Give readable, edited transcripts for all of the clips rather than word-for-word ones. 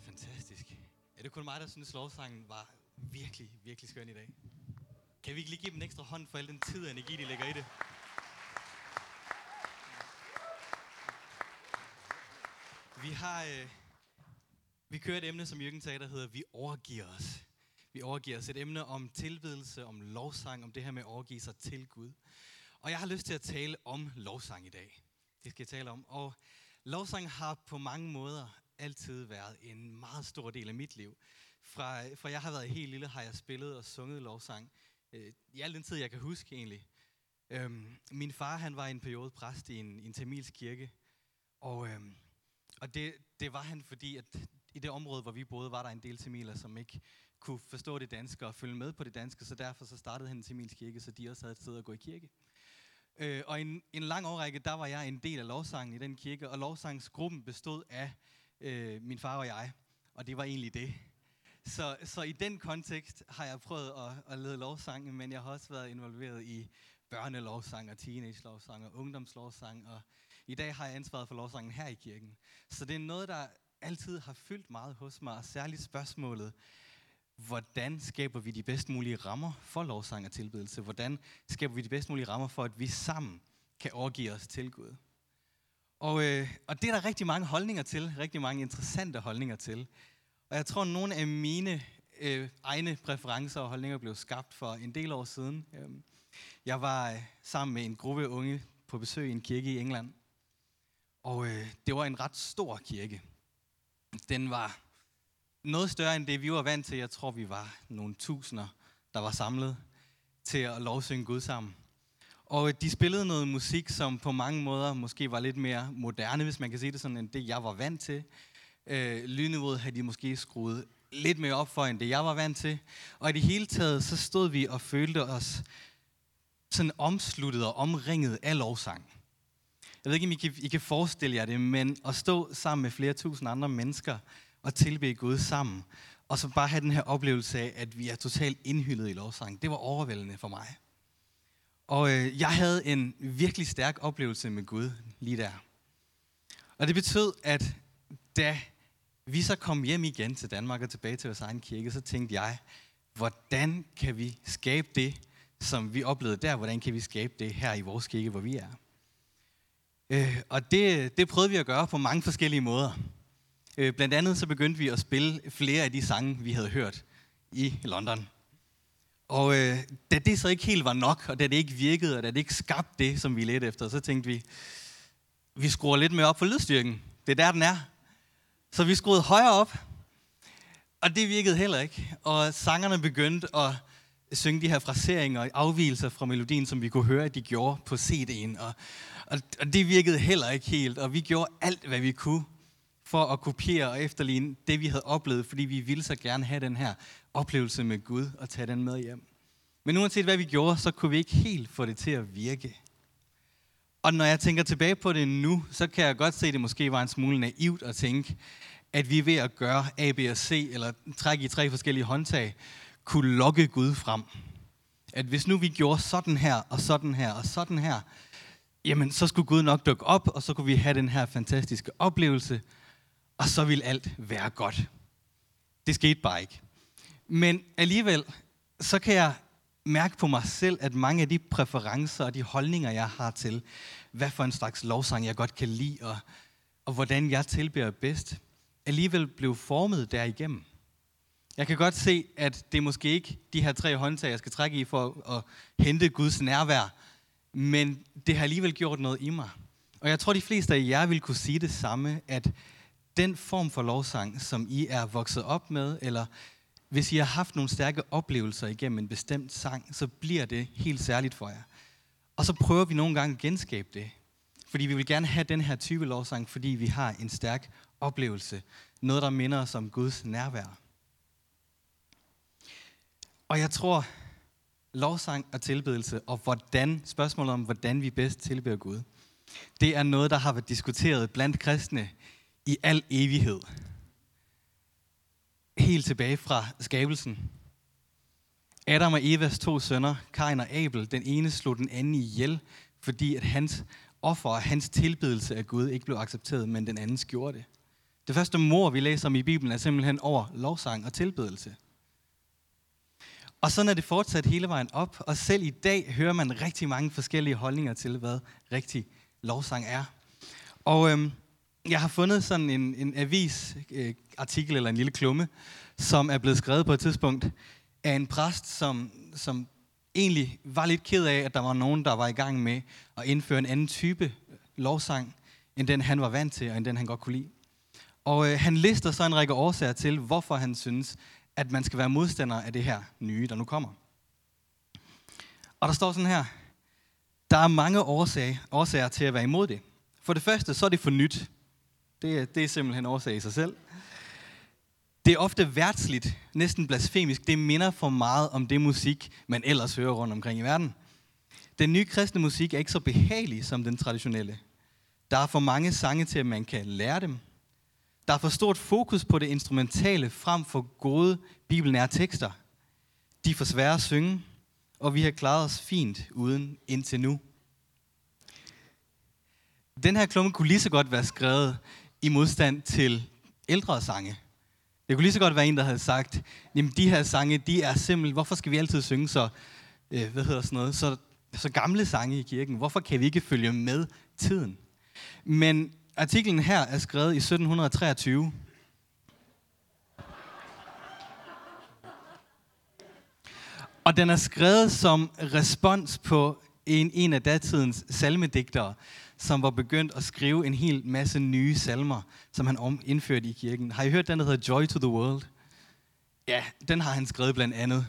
Fantastisk. Er det kun mig, der synes, lovsangen var virkelig, virkelig skøn i dag? Kan vi ikke lige give dem en ekstra hånd for al den tid og energi, de lægger i det? Vi kører et emne, som Jürgen sagde, der hedder Vi overgiver os. Vi overgiver os. Et emne om tilbedelse, om lovsang, om det her med at overgive sig til Gud. Og jeg har lyst til at tale om lovsang i dag. Det skal jeg tale om. Og lovsang har på mange måder altid været en meget stor del af mit liv. Fra jeg har været helt lille, har jeg spillet og sunget lovsang. I al den tid, jeg kan huske egentlig. Min far, han var i en periode præst i en tamilsk kirke. Og det var han, fordi at i det område, hvor vi boede, var der en del tamiler, som ikke kunne forstå det danske og følge med på det danske. Så derfor så startede han en tamilsk kirke, så de også havde et sted at gå i kirke. Og en lang årrække, der var jeg en del af lovsangen i den kirke. Og lovsangsgruppen bestod af min far og jeg. Og det var egentlig det. Så i den kontekst har jeg prøvet at lede lovsang, men jeg har også været involveret i børnelovsang og teenage-lovsang og ungdomslovsang. Og i dag har jeg ansvaret for lovsangen her i kirken. Så det er noget, der altid har fyldt meget hos mig, og særligt spørgsmålet, hvordan skaber vi de bedst mulige rammer for lovsang og tilbedelse? Hvordan skaber vi de bedst mulige rammer for, at vi sammen kan overgive os til Gud? Og det er der rigtig mange holdninger til, rigtig mange interessante holdninger til. Og jeg tror, at nogle af mine egne præferencer og holdninger blev skabt for en del år siden. Jeg var sammen med en gruppe unge på besøg i en kirke i England. Og det var en ret stor kirke. Den var noget større end det, vi var vant til. Jeg tror, vi var nogle tusinder, der var samlet til at lovsynge Gud sammen. Og de spillede noget musik, som på mange måder måske var lidt mere moderne, hvis man kan sige det sådan, end det, jeg var vant til. Lydniveauet havde de måske skruet lidt mere op for, end det, jeg var vant til. Og i det hele taget, så stod vi og følte os sådan omsluttet og omringet af lovsang. Jeg ved ikke, om I kan forestille jer det, men at stå sammen med flere tusind andre mennesker og tilbede Gud sammen, og så bare have den her oplevelse af, at vi er totalt indhyllet i lovsang, det var overvældende for mig. Og jeg havde en virkelig stærk oplevelse med Gud lige der. Og det betød, at da vi så kom hjem igen til Danmark og tilbage til vores egen kirke, så tænkte jeg, hvordan kan vi skabe det, som vi oplevede der? Hvordan kan vi skabe det her i vores kirke, hvor vi er? Og det prøvede vi at gøre på mange forskellige måder. Blandt andet så begyndte vi at spille flere af de sange, vi havde hørt i London. Og da det så ikke helt var nok, og da det ikke virkede, og da det ikke skabte det, som vi ledte efter, så tænkte vi skruer lidt mere op for lydstyrken. Det er der, den er. Så vi skruede højere op, og det virkede heller ikke. Og sangerne begyndte at synge de her fraseringer og afvigelser fra melodien, som vi kunne høre, at de gjorde på CD'en. Og det virkede heller ikke helt, og vi gjorde alt, hvad vi kunne, for at kopiere og efterligne det, vi havde oplevet, fordi vi ville så gerne have den her oplevelse med Gud og tage den med hjem. Men uanset hvad vi gjorde, så kunne vi ikke helt få det til at virke. Og når jeg tænker tilbage på det nu, så kan jeg godt se, at det måske var en smule naivt at tænke, at vi ved at gøre A, B og C, eller trække i 3 forskellige håndtag, kunne lokke Gud frem. At hvis nu vi gjorde sådan her, og sådan her, og sådan her, jamen så skulle Gud nok dukke op, og så kunne vi have den her fantastiske oplevelse, og så ville alt være godt. Det skete bare ikke. Men alligevel, så kan jeg mærke på mig selv, at mange af de præferencer og de holdninger, jeg har til, hvad for en slags lovsang jeg godt kan lide, og hvordan jeg tilbeder bedst, alligevel blev formet derigennem. Jeg kan godt se, at det er måske ikke de her 3 håndtag, jeg skal trække i for at hente Guds nærvær, men det har alligevel gjort noget i mig. Og jeg tror, de fleste af jer vil kunne sige det samme, at den form for lovsang, som I er vokset op med, eller hvis I har haft nogle stærke oplevelser igennem en bestemt sang, så bliver det helt særligt for jer. Og så prøver vi nogle gange at genskabe det. Fordi vi vil gerne have den her type lovsang, fordi vi har en stærk oplevelse. Noget, der minder os om Guds nærvær. Og jeg tror, lovsang og tilbedelse, og spørgsmålet om, hvordan vi bedst tilbeder Gud, det er noget, der har været diskuteret blandt kristne i al evighed. Helt tilbage fra skabelsen. Adam og Evas 2 sønner, Kain og Abel, den ene slog den anden ihjel, fordi at hans offer og hans tilbedelse af Gud ikke blev accepteret, men den andens gjorde det. Det første mord, vi læser om i Bibelen, er simpelthen over lovsang og tilbedelse. Og sådan er det fortsat hele vejen op, og selv i dag hører man rigtig mange forskellige holdninger til, hvad rigtig lovsang er. Og jeg har fundet sådan en avisartikel eller en lille klumme, som er blevet skrevet på et tidspunkt af en præst, som egentlig var lidt ked af, at der var nogen, der var i gang med at indføre en anden type lovsang, end den han var vant til, og end den han godt kunne lide. Og han lister så en række årsager til, hvorfor han synes, at man skal være modstander af det her nye, der nu kommer. Og der står sådan her: der er mange årsager til at være imod det. For det første, så er det for nyt. Det er simpelthen årsag i sig selv. Det er ofte værtsligt, næsten blasfemisk. Det minder for meget om det musik, man ellers hører rundt omkring i verden. Den nye kristne musik er ikke så behagelig som den traditionelle. Der er for mange sange til, at man kan lære dem. Der er for stort fokus på det instrumentale frem for gode bibelnære tekster. De er for svære at synge, og vi har klaret os fint uden indtil nu. Den her klumme kunne lige så godt være skrevet i modstand til ældre sange. Det kunne lige så godt være en, der havde sagt, jamen de her sange, de er simpelthen, hvorfor skal vi altid synge så gamle sange i kirken? Hvorfor kan vi ikke følge med tiden? Men artiklen her er skrevet i 1723. Og den er skrevet som respons på en af datidens salmedigtere, som var begyndt at skrive en hel masse nye salmer, som han indførte i kirken. Har I hørt den, der hedder Joy to the World? Ja, den har han skrevet blandt andet.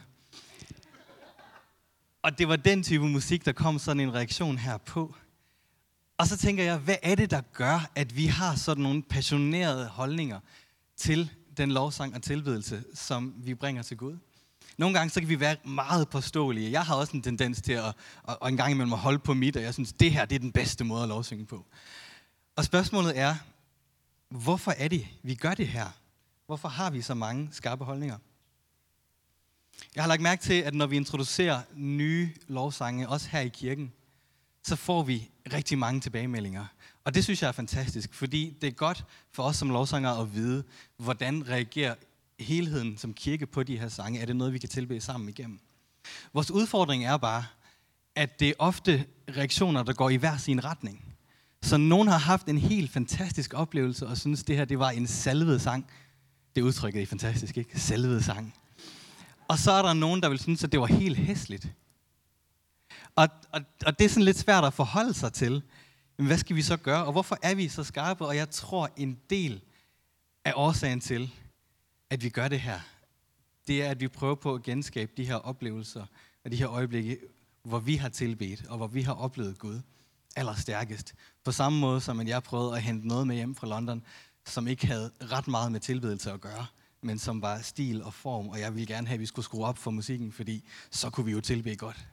Og det var den type musik, der kom sådan en reaktion herpå. Og så tænker jeg, hvad er det, der gør, at vi har sådan nogle passionerede holdninger til den lovsang og tilbedelse, som vi bringer til Gud? Nogle gange så kan vi være meget påståelige. Jeg har også en tendens til at en gang imellem at holde på mit, og jeg synes, det her det er den bedste måde at lovsynge på. Og spørgsmålet er, hvorfor er det, vi gør det her? Hvorfor har vi så mange skarpe holdninger? Jeg har lagt mærke til, at når vi introducerer nye lovsange, også her i kirken, så får vi rigtig mange tilbagemeldinger. Og det synes jeg er fantastisk, fordi det er godt for os som lovsangere at vide, hvordan reagerer helheden som kirke på de her sange. Er det noget, vi kan tilbede sammen igennem? Vores udfordring er bare, at det er ofte reaktioner, der går i hver sin retning. Så nogen har haft en helt fantastisk oplevelse, og synes, det her det var en salvet sang. Det udtrykket er fantastisk, ikke? Salvet sang. Og så er der nogen, der vil synes, at det var helt hæsligt. Og det er sådan lidt svært at forholde sig til. Men hvad skal vi så gøre? Og hvorfor er vi så skarpe? Og jeg tror, en del af årsagen til, at vi gør det her, det er, at vi prøver på at genskabe de her oplevelser og de her øjeblikke, hvor vi har tilbedt, og hvor vi har oplevet Gud allerstærkest. På samme måde som at jeg prøvede at hente noget med hjem fra London, som ikke havde ret meget med tilbedelse at gøre, men som var stil og form, og jeg ville gerne have, at vi skulle skrue op for musikken, fordi så kunne vi jo tilbede godt.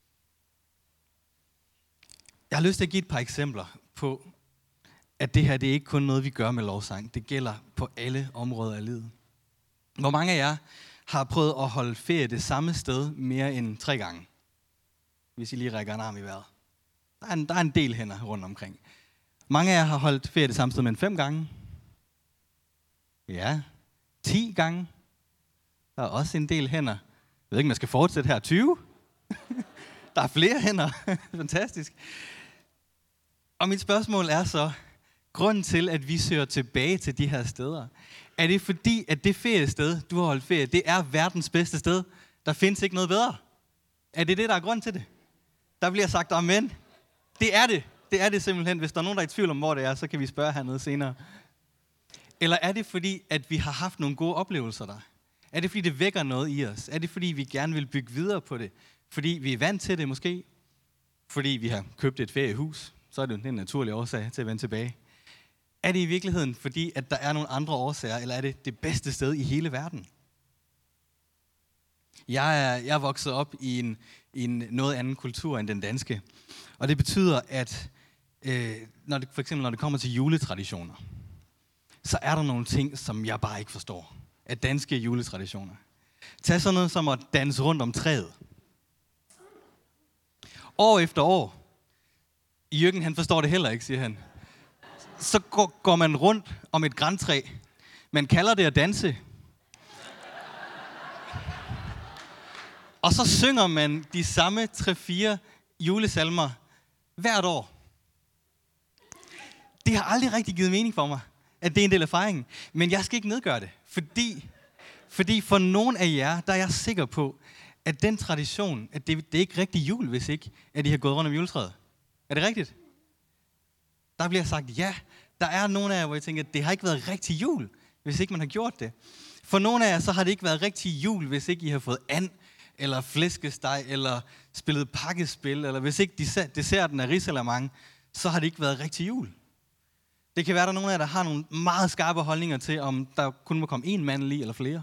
Jeg har lyst til at give et par eksempler på, at det her det er ikke kun noget, vi gør med lovsang. Det gælder på alle områder af livet. Hvor mange af jer har prøvet at holde ferie det samme sted mere end 3 gange? Hvis I lige rækker en arm i vejret. Der er en del hænder rundt omkring. Mange af jer har holdt ferie det samme sted mere end 5 gange. Ja, 10 gange. Der er også en del hænder. Jeg ved ikke, om jeg skal fortsætte her. 20? Der er flere hænder. Fantastisk. Og mit spørgsmål er så, grunden til, at vi søger tilbage til de her steder, er det fordi, at det feriested, du har holdt ferie, det er verdens bedste sted? Der findes ikke noget bedre. Er det det, der er grund til det? Der bliver sagt amen. Det er det. Det er det simpelthen. Hvis der er nogen, der er i tvivl om, hvor det er, så kan vi spørge hernede senere. Eller er det fordi, at vi har haft nogle gode oplevelser der? Er det fordi, det vækker noget i os? Er det fordi, vi gerne vil bygge videre på det? Fordi vi er vant til det måske? Fordi vi har købt et feriehus? Så er det jo en naturlig årsag til at vende tilbage. Er det i virkeligheden fordi, at der er nogle andre årsager, eller er det det bedste sted i hele verden? Jeg er vokset op i en noget anden kultur end den danske. Og det betyder, at for eksempel når det kommer til juletraditioner, så er der nogle ting, som jeg bare ikke forstår. Af danske juletraditioner. Tag sådan noget som at danse rundt om træet. År efter år. Jürgen, han forstår det heller ikke, siger han. så går man rundt om et grantræ. Man kalder det at danse. Og så synger man de samme 3-4 julesalmer hvert år. Det har aldrig rigtig givet mening for mig, at det er en del af fejringen. Men jeg skal ikke nedgøre det, fordi for nogle af jer, der er jeg sikker på, at den tradition, at det er ikke rigtig jul, hvis ikke, at I har gået rundt om juletræet. Er det rigtigt? Der bliver sagt ja. Der er nogle af jer, hvor jeg tænker, at det har ikke været rigtig jul, hvis ikke man har gjort det. For nogle af jer, så har det ikke været rigtig jul, hvis ikke I har fået and, eller flæskesteg, eller spillet pakkespil, eller hvis ikke desserten er risalamande, så har det ikke været rigtig jul. Det kan være, at der er nogle af jer, der har nogle meget skarpe holdninger til, om der kun må komme én mandel i, eller flere.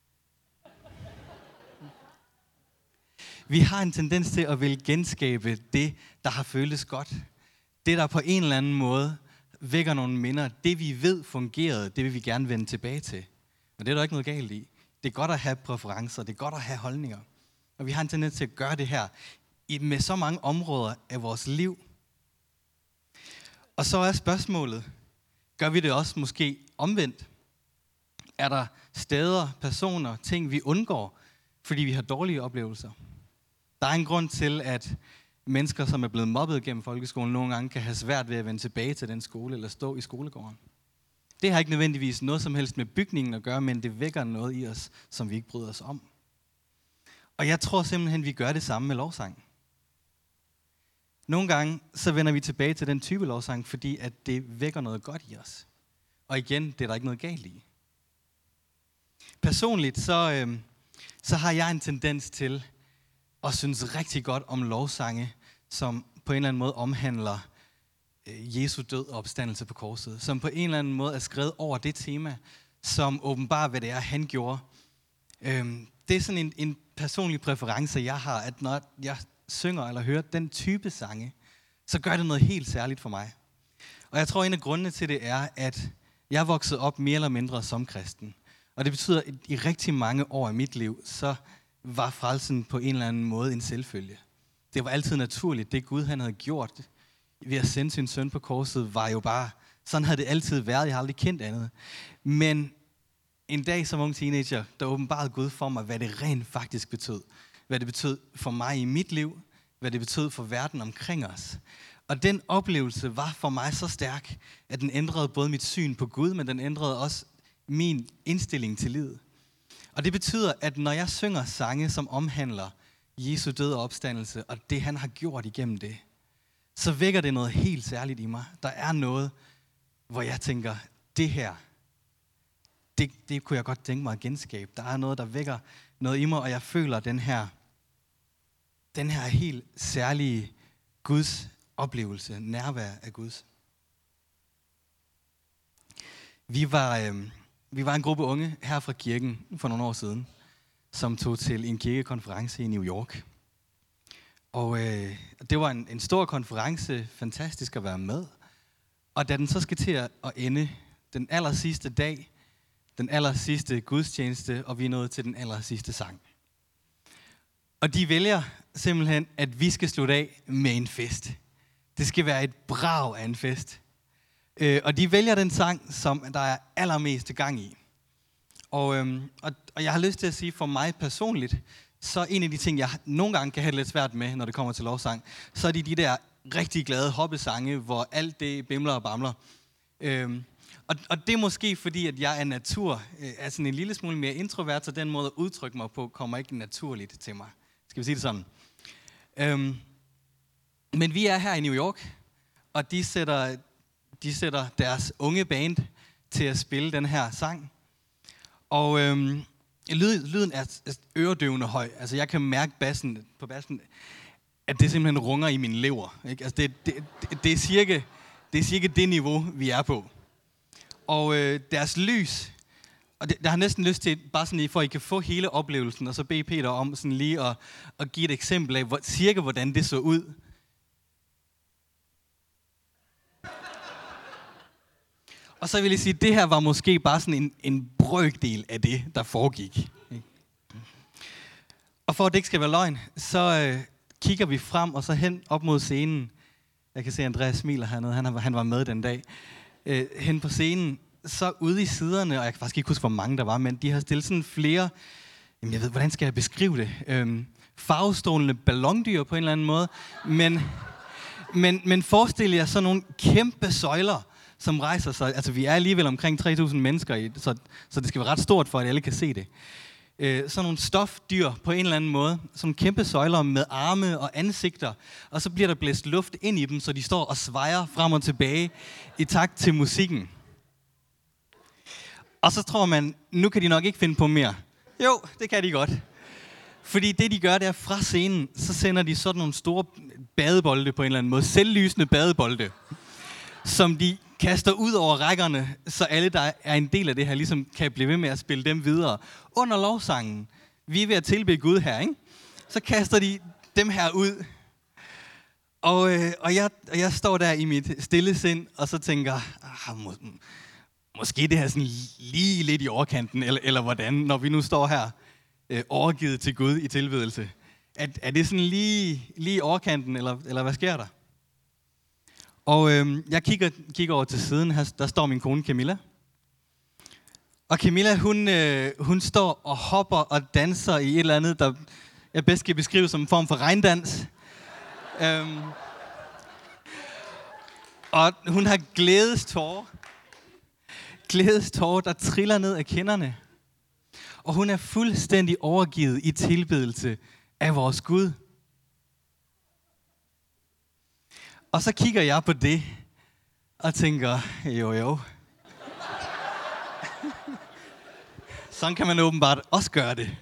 Vi har en tendens til at ville genskabe det, der har føltes godt. Det, der på en eller anden måde vækker nogle minder. Det, vi ved fungerede, det vil vi gerne vende tilbage til. Og det er der ikke noget galt i. Det er godt at have præferencer, det er godt at have holdninger. Og vi har en tendens til at gøre det her med så mange områder af vores liv. Og så er spørgsmålet, gør vi det også måske omvendt? Er der steder, personer, ting, vi undgår, fordi vi har dårlige oplevelser? Der er en grund til, at mennesker, som er blevet mobbet gennem folkeskolen, nogle gange kan have svært ved at vende tilbage til den skole eller stå i skolegården. Det har ikke nødvendigvis noget som helst med bygningen at gøre, men det vækker noget i os, som vi ikke bryder os om. Og jeg tror simpelthen, vi gør det samme med lovsang. Nogle gange så vender vi tilbage til den type lovsang, fordi at det vækker noget godt i os. Og igen, det er der ikke noget galt i. Personligt så har jeg en tendens til at synes rigtig godt om lovsange, som på en eller anden måde omhandler Jesu død og opstandelse på korset. Som på en eller anden måde er skrevet over det tema, som åbenbarer, hvad det er, han gjorde. Det er sådan en personlig præference, jeg har, at når jeg synger eller hører den type sange, så gør det noget helt særligt for mig. Og jeg tror, en af grundene til det er, at jeg er vokset op mere eller mindre som kristen. Og det betyder, at i rigtig mange år i mit liv, så var frelsen på en eller anden måde en selvfølge. Det var altid naturligt. Det Gud, han havde gjort ved at sende sin søn på korset, var jo bare, sådan havde det altid været. Jeg har aldrig kendt andet. Men en dag som ung teenager, der åbenbarede Gud for mig, hvad det rent faktisk betød. Hvad det betød for mig i mit liv, hvad det betød for verden omkring os. Og den oplevelse var for mig så stærk, at den ændrede både mit syn på Gud, men den ændrede også min indstilling til livet. Og det betyder, at når jeg synger sange, som omhandler Jesu død og opstandelse, og det han har gjort igennem det, så vækker det noget helt særligt i mig. Der er noget, hvor jeg tænker, det her, det kunne jeg godt tænke mig at genskabe. Der er noget, der vækker noget i mig, og jeg føler den her helt særlige Guds oplevelse, nærvær af Guds. Vi var en gruppe unge her fra kirken for nogle år siden, som tog til en kirkekonference i New York. Og det var en stor konference, fantastisk at være med. Og da den så skal til at ende, den aller sidste dag, den aller sidste gudstjeneste, og vi er nået til den aller sidste sang. Og de vælger simpelthen, at vi skal slutte af med en fest. Det skal være et brag af en fest. Og de vælger den sang, som der er allermest gang i. Og jeg har lyst til at sige, for mig personligt, så en af de ting, jeg nogle gange kan have det lidt svært med, når det kommer til lovsang, så er de der rigtig glade hoppesange, hvor alt det bimler og bamler. Og det er måske fordi, at jeg af natur er sådan en lille smule mere introvert, så den måde at udtrykke mig på, kommer ikke naturligt til mig. Skal vi sige det sådan? Men vi er her i New York, og de sætter deres unge band til at spille den her sang. Og lyden er øredøvende høj. Altså jeg kan mærke på bassen, at det simpelthen runger i min lever. Ikke? Altså det er cirka det niveau, vi er på. Og deres lys, og der har næsten lyst til, bare sådan lige, for at I kan få hele oplevelsen, og så bede Peter om sådan lige at give et eksempel af, cirka hvordan det så ud. Og så vil jeg sige, at det her var måske bare sådan en brøkdel af det, der foregik. Og for at det ikke skal være løgn, så kigger vi frem og så hen op mod scenen. Jeg kan se, at Andreas smiler hernede. Han var med den dag. hen på scenen, så ude i siderne, og jeg kan faktisk ikke huske, hvor mange der var, men de har stillet sådan flere, jamen jeg ved, hvordan skal jeg beskrive det? Farvestrålende ballondyr på en eller anden måde, men forestil jer sådan nogle kæmpe søjler, som rejser sig. Altså vi er alligevel omkring 3.000 mennesker, så det skal være ret stort for, at alle kan se det. Sådan nogle stofdyr på en eller anden måde, som kæmpe søjler med arme og ansigter, og så bliver der blæst luft ind i dem, så de står og svejer frem og tilbage i takt til musikken. Og så tror man, nu kan de nok ikke finde på mere. Jo, det kan de godt. Fordi det de gør, det er fra scenen, så sender de sådan nogle store badebolde på en eller anden måde, selvlysende badebolde, som de kaster ud over rækkerne, så alle, der er en del af det her, ligesom kan blive ved med at spille dem videre. Under lovsangen, vi er ved at tilbede Gud her, ikke? Så kaster de dem her ud. Og jeg står der i mit stille sind, og så tænker, måske det her sådan lige lidt i overkanten, eller hvordan, når vi nu står her, overgivet til Gud i tilbedelse. Er det sådan lige i overkanten, eller hvad sker der? Og jeg kigger over til siden, her, der står min kone Camilla. Og Camilla, hun står og hopper og danser i et eller andet, der jeg bedst kan beskrive som en form for regndans. Og hun har glædestårer, der triller ned af kinderne. Og hun er fuldstændig overgivet i tilbedelse af vores Gud. Og så kigger jeg på det, og tænker, jo. Sådan kan man åbenbart også gøre det.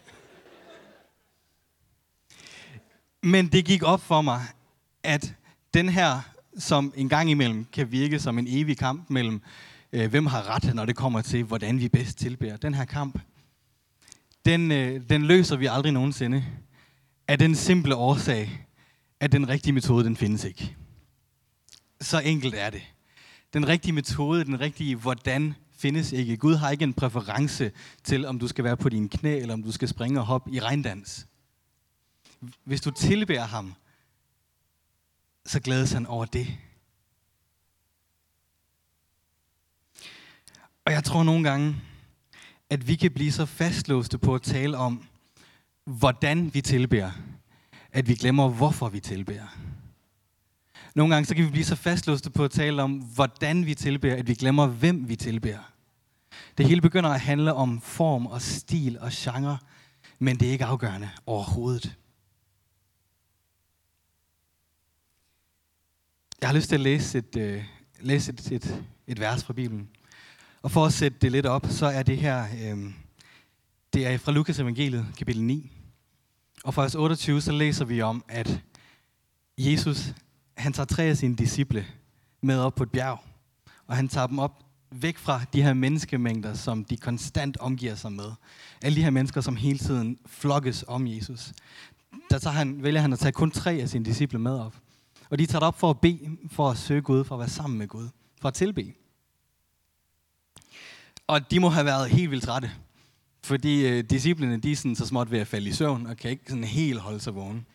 Men det gik op for mig, at den her, som en gang imellem kan virke som en evig kamp mellem, hvem har ret, når det kommer til, hvordan vi bedst tilbeder. Den her kamp, den løser vi aldrig nogensinde af den simple årsag, at den rigtige metode, den findes ikke. Så enkelt er det. Den rigtige metode, den rigtige hvordan, findes ikke. Gud har ikke en præference til, om du skal være på dine knæ, eller om du skal springe og hoppe i regndans. Hvis du tilbeder ham, så glædes han over det. Og jeg tror nogle gange, at vi kan blive så fastlåste på at tale om, hvordan vi tilbeder, at vi glemmer, hvorfor vi tilbeder. Nogle gange så kan vi blive så fastlåste på at tale om, hvordan vi tilbeder, at vi glemmer, hvem vi tilbeder. Det hele begynder at handle om form og stil og genre, men det er ikke afgørende overhovedet. Jeg har lyst til at læse et vers fra Bibelen. Og for at sætte det lidt op, så er det her, det er fra Lukas evangeliet, kapitel 9. Og fra vers 28, så læser vi om, at Jesus, han tager 3 af sine disciple med op på et bjerg. Og han tager dem op væk fra de her menneskemængder, som de konstant omgiver sig med. Alle de her mennesker, som hele tiden flokkes om Jesus. Der vælger han at tage kun 3 af sine disciple med op. Og de tager op for at bede, for at søge Gud, for at være sammen med Gud, for at tilbede. Og de må have været helt vildt trætte, fordi disciplene, de er sådan så småt ved at falde i søvn, og kan ikke sådan helt holde sig vågen.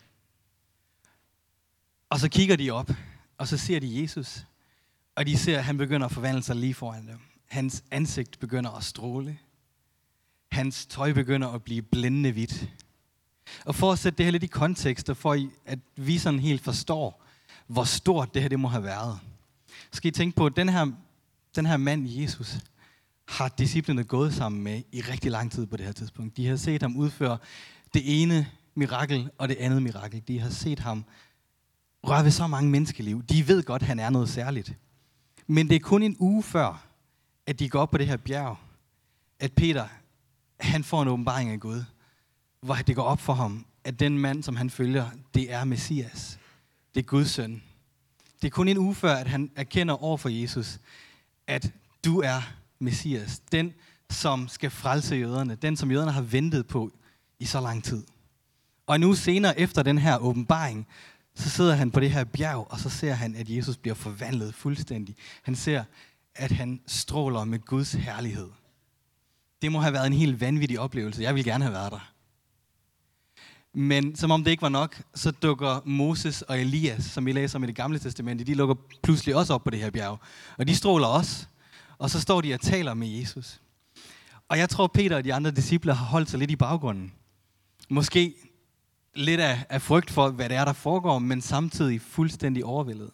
Og så kigger de op, og så ser de Jesus, og de ser, at han begynder at forvandle sig lige foran dem. Hans ansigt begynder at stråle. Hans tøj begynder at blive blændende hvidt. Og for at sætte det her lidt i kontekst, og for at vi sådan helt forstår, hvor stort det her det må have været, så skal I tænke på, at den her mand, Jesus, har disciplene gået sammen med i rigtig lang tid på det her tidspunkt. De har set ham udføre det ene mirakel og det andet mirakel. De har set ham røre ved så mange menneskeliv. De ved godt, at han er noget særligt. Men det er kun en uge før, at de går op på det her bjerg, at Peter, han får en åbenbaring af Gud, hvor det går op for ham, at den mand, som han følger, det er Messias. Det er Guds søn. Det er kun en uge før, at han erkender over for Jesus, at du er Messias. Den, som skal frelse jøderne. Den, som jøderne har ventet på i så lang tid. Og en uge senere, efter den her åbenbaring, så sidder han på det her bjerg, og så ser han, at Jesus bliver forvandlet fuldstændig. Han ser, at han stråler med Guds herlighed. Det må have været en helt vanvittig oplevelse. Jeg ville gerne have været der. Men som om det ikke var nok, så dukker Moses og Elias, som vi læser om i det gamle testamente, de lukker pludselig også op på det her bjerg. Og de stråler også. og så står de og taler med Jesus. Og jeg tror, Peter og de andre disciple har holdt sig lidt i baggrunden. Måske lidt af frygt for, hvad det er, der foregår, men samtidig fuldstændig overvældet.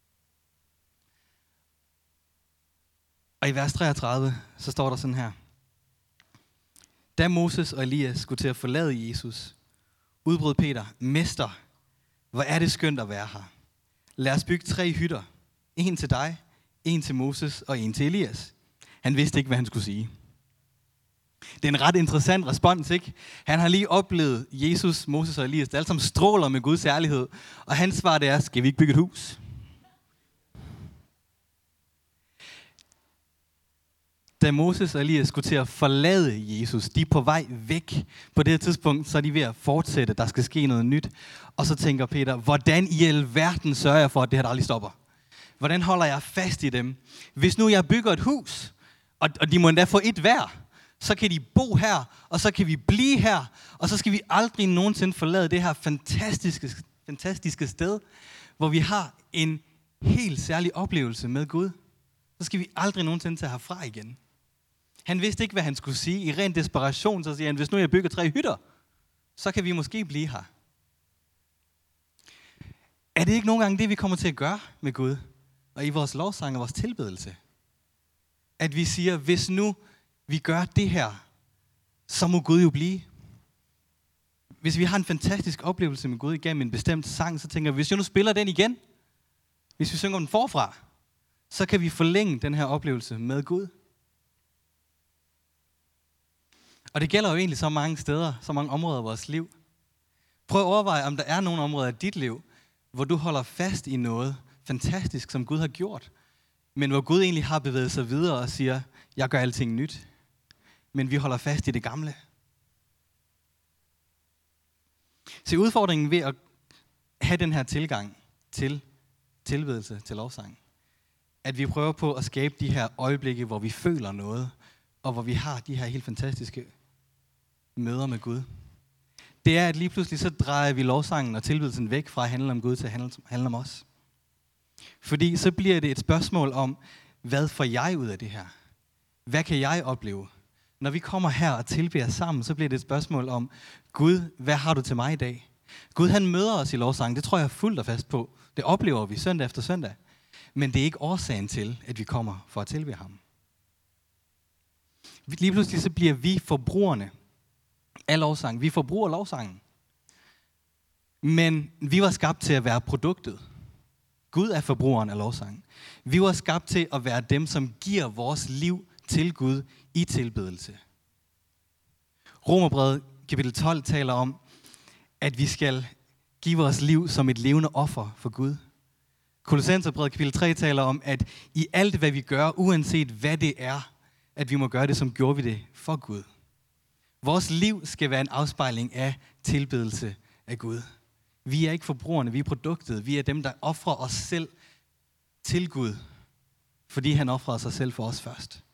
Og i vers 33, så står der sådan her. Da Moses og Elias skulle til at forlade Jesus, udbrød Peter, Mester, hvor er det skønt at være her. Lad os bygge 3 hytter. En til dig, en til Moses og en til Elias. Han vidste ikke, hvad han skulle sige. Det er en ret interessant respons, ikke? Han har lige oplevet Jesus, Moses og Elias, der alle sammen stråler med Guds ærlighed. Og hans svar det er, skal vi ikke bygge et hus? Da Moses og Elias skulle til at forlade Jesus, de er på vej væk. På det her tidspunkt, så er de ved at fortsætte, der skal ske noget nyt. Og så tænker Peter, hvordan i alverden sørger jeg for, at det her aldrig stopper? Hvordan holder jeg fast i dem? Hvis nu jeg bygger et hus, og de må endda få et hver, så kan de bo her, og så kan vi blive her, og så skal vi aldrig nogensinde forlade det her fantastiske sted, hvor vi har en helt særlig oplevelse med Gud. Så skal vi aldrig nogensinde tage herfra igen. Han vidste ikke, hvad han skulle sige. I ren desperation, så siger han, hvis nu jeg bygger 3 hytter, så kan vi måske blive her. Er det ikke nogle gange det, vi kommer til at gøre med Gud? Og i vores lovsang og vores tilbedelse? At vi siger, hvis nu vi gør det her, så må Gud jo blive. Hvis vi har en fantastisk oplevelse med Gud igennem en bestemt sang, så tænker vi, hvis jeg nu spiller den igen, hvis vi synger den forfra, så kan vi forlænge den her oplevelse med Gud. Og det gælder jo egentlig så mange steder, så mange områder af vores liv. Prøv at overveje, om der er nogle områder af dit liv, hvor du holder fast i noget fantastisk, som Gud har gjort, men hvor Gud egentlig har bevæget sig videre og siger, jeg gør alting nyt, men vi holder fast i det gamle. Så udfordringen ved at have den her tilgang til tilbedelse, til lovsang, at vi prøver på at skabe de her øjeblikke, hvor vi føler noget, og hvor vi har de her helt fantastiske møder med Gud. Det er, at lige pludselig så drejer vi lovsangen og tilbedelsen væk fra at handle om Gud til at handle om os. Fordi så bliver det et spørgsmål om, hvad får jeg ud af det her? Hvad kan jeg opleve? Når vi kommer her og tilbeder sammen, så bliver det et spørgsmål om, Gud, hvad har du til mig i dag? Gud, han møder os i lovsangen, det tror jeg fuldt og fast på. Det oplever vi søndag efter søndag. Men det er ikke årsagen til, at vi kommer for at tilbede ham. Lige pludselig så bliver vi forbrugerne af lovsangen. Vi forbruger lovsangen. Men vi var skabt til at være produktet. Gud er forbrugeren af lovsangen. Vi var skabt til at være dem, som giver vores liv til Gud i tilbedelse. Romerbrevet kapitel 12 taler om, at vi skal give vores liv som et levende offer for Gud. Kolossenserbrevet kapitel 3 taler om, at i alt hvad vi gør, uanset hvad det er, at vi må gøre det, som gjorde vi det for Gud. Vores liv skal være en afspejling af tilbedelse af Gud. Vi er ikke forbrugerne, vi er produktet. Vi er dem, der ofrer os selv til Gud, fordi han ofrede sig selv for os først.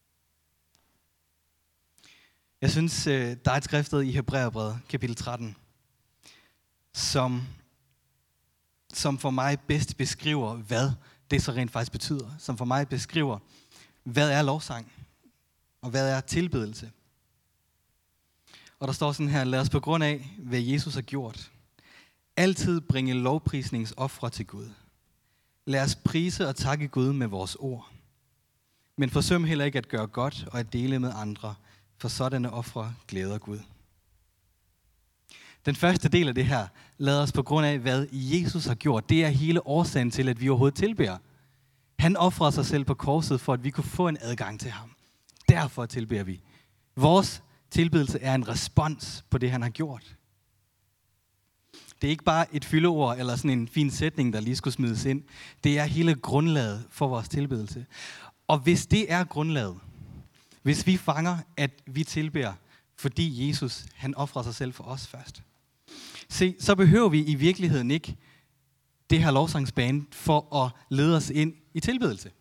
Jeg synes, der er et skriftsted i Hebræerbrevet, kapitel 13, som for mig bedst beskriver, hvad det så rent faktisk betyder. Som for mig beskriver, hvad er lovsang, og hvad er tilbedelse. Og der står sådan her, lad os på grund af, hvad Jesus har gjort, altid bringe lovprisningsofre til Gud. Lad os prise og takke Gud med vores ord. Men forsøm heller ikke at gøre godt og at dele med andre, for sådanne ofre glæder Gud. Den første del af det her, lad os på grund af, hvad Jesus har gjort, det er hele årsagen til, at vi overhovedet tilbeder. Han ofrede sig selv på korset, for at vi kunne få en adgang til ham. Derfor tilbeder vi. Vores tilbedelse er en respons på det, han har gjort. Det er ikke bare et fyldeord eller sådan en fin sætning, der lige skulle smides ind. Det er hele grundlaget for vores tilbedelse. Og hvis det er grundlaget, hvis vi fanger, at vi tilbeder, fordi Jesus, han ofrer sig selv for os først. Se, så behøver vi i virkeligheden ikke det her lovsangsbane for at lede os ind i tilbedelse.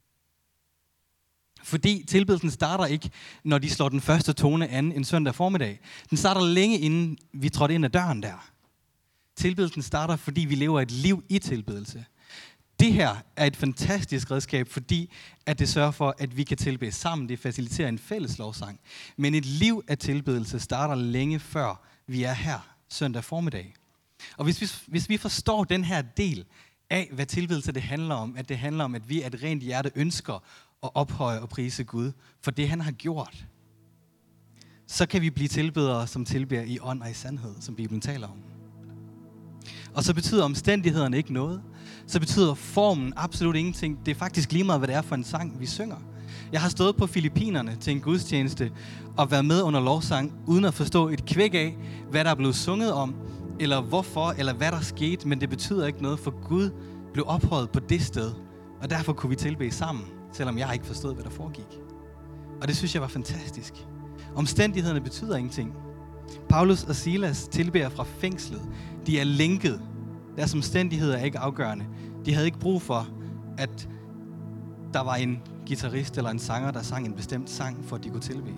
Fordi tilbedelsen starter ikke, når de slår den første tone an en søndag formiddag. Den starter længe inden vi trådte ind ad døren der. Tilbedelsen starter, fordi vi lever et liv i tilbedelse. Det her er et fantastisk redskab, fordi at det sørger for, at vi kan tilbede sammen. Det faciliterer en fælles lovsang. Men et liv af tilbedelse starter længe før vi er her søndag formiddag. Og hvis vi forstår den her del af, hvad tilbedelse det handler om, at det handler om, at vi af et rent hjerte ønsker at ophøje og prise Gud for det, han har gjort, så kan vi blive tilbedere, som tilbeder i ånd og i sandhed, som Bibelen taler om. Og så betyder omstændighederne ikke noget. Så betyder formen absolut ingenting. Det er faktisk lige meget, hvad det er for en sang, vi synger. Jeg har stået på Filippinerne til en gudstjeneste og været med under lovsang, uden at forstå et kvæk af, hvad der er blevet sunget om, eller hvorfor, eller hvad der skete. Men det betyder ikke noget, for Gud blev ophøjet på det sted. Og derfor kunne vi tilbede sammen, selvom jeg ikke forstod, hvad der foregik. Og det synes jeg var fantastisk. Omstændighederne betyder ingenting. Paulus og Silas tilbeder fra fængslet. De er lænket. Deres omstændigheder er ikke afgørende. De havde ikke brug for, at der var en guitarist eller en sanger, der sang en bestemt sang, for at de kunne tilbede.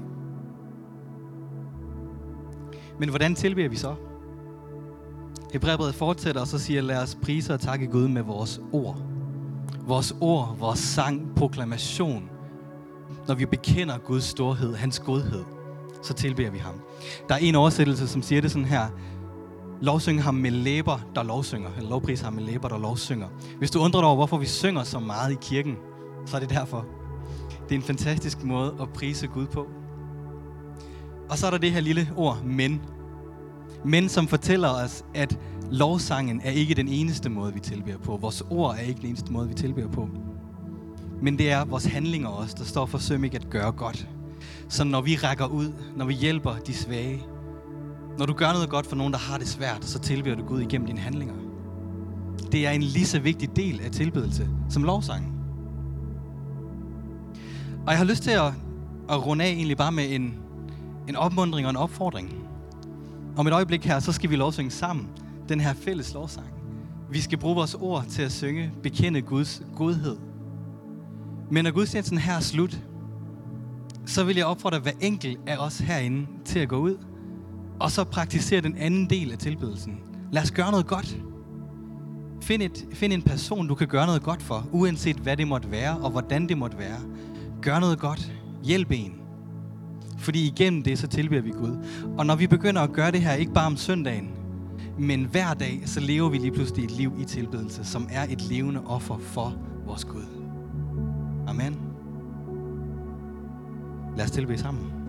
Men hvordan tilbeder vi så? Hebræerbrevet fortsætter og så siger, lad os prise og takke Gud med vores ord. Vores ord, vores sang, proklamation. Når vi bekender Guds storhed, hans godhed, så tilbeder vi ham. Der er en oversættelse, som siger det sådan her. Lovsynge ham med læber, der lovsynger. Eller lovprise ham med læber, der lovsynger. Hvis du undrer dig over, hvorfor vi synger så meget i kirken, så er det derfor. Det er en fantastisk måde at prise Gud på. Og så er der det her lille ord, men. Men som fortæller os, at lovsangen er ikke den eneste måde, vi tilbeder på. Vores ord er ikke den eneste måde, vi tilbeder på. Men det er vores handlinger også, der står for søm ikke at gøre godt. Så når vi rækker ud, når vi hjælper de svage, når du gør noget godt for nogen, der har det svært, så tilbeder du Gud igennem dine handlinger. Det er en lige så vigtig del af tilbedelse som lovsangen. Og jeg har lyst til at runde af egentlig bare med en opmuntring og en opfordring. Om et øjeblik her, så skal vi lovsynge sammen den her fælles lovsang. Vi skal bruge vores ord til at synge, bekende Guds godhed. Men når gudstjenesten her er slut, så vil jeg opfordre hver enkelt af os herinde til at gå ud, og så praktisere den anden del af tilbedelsen. Lad os gøre noget godt. Find en person, du kan gøre noget godt for, uanset hvad det måtte være, og hvordan det måtte være. Gør noget godt. Hjælp en. Fordi igennem det, så tilbeder vi Gud. Og når vi begynder at gøre det her, ikke bare om søndagen, men hver dag, så lever vi lige pludselig et liv i tilbedelse, som er et levende offer for vores Gud. Amen. Lad os tilbede sammen.